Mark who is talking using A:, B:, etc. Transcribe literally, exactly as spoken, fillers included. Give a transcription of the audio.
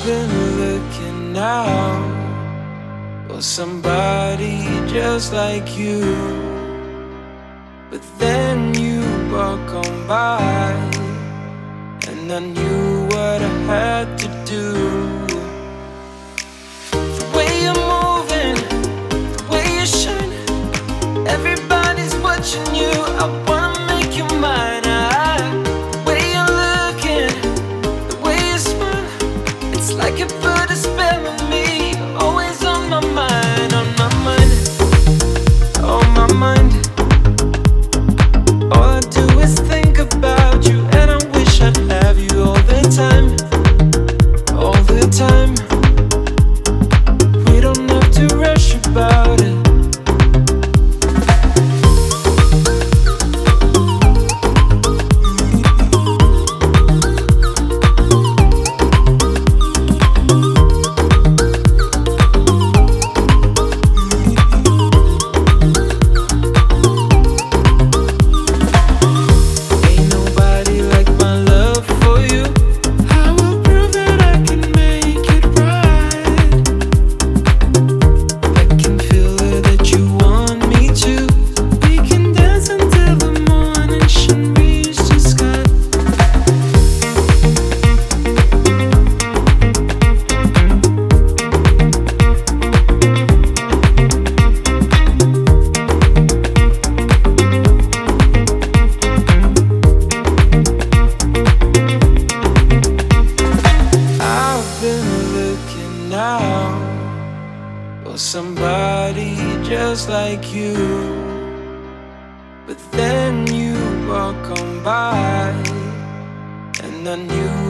A: been looking out for somebody just like you, but then you walk on by, and I knew what I had to do. The way you're moving, the way you shine, everybody's watching you. I wanna make you mine. I, the way you're looking, the way you smile, it's like you put a spell on me. Always on my mind, on my mind, on my mind. All I do is think about you, and I wish I'd have you all the time, all the time. We don't have to rush about it. For somebody just like you, but then you walk on by, and I knew